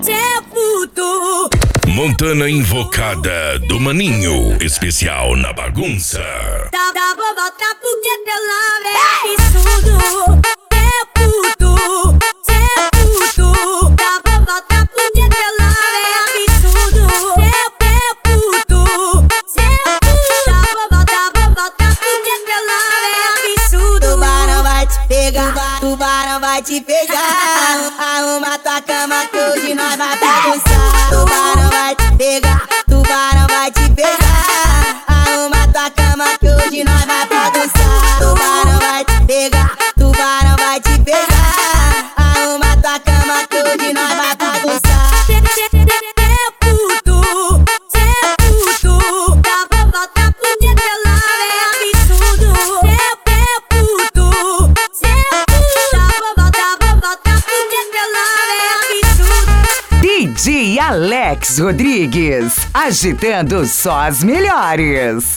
puto. Montana Invocada do Maninho, especial na bagunça. Dá pra voltar porque teu love é absurdo. Cê puto, cê puto. Dá pra voltar porque teu love é absurdo. Cê puto, cê puto. Dá pra voltar porque teu love é absurdo. Tubarão vai te pegar, tubarão vai te pegar. Arruma tua cama que hoje nós vai bagunçar. Tubarão vai te pegar, tubarão vai te pegar. Arruma tua cama que hoje nós vai bagunçar. Tubarão vai te pegar, tubarão vai te pegar. Arruma tua cama que hoje nós vai bagunçar. Cê puto, dá pra voltar porque teu love é absurdo. Cê puto, dá pra voltar porque teu love é absurdo. DJ Alex Rodrigues, agitando só as melhores.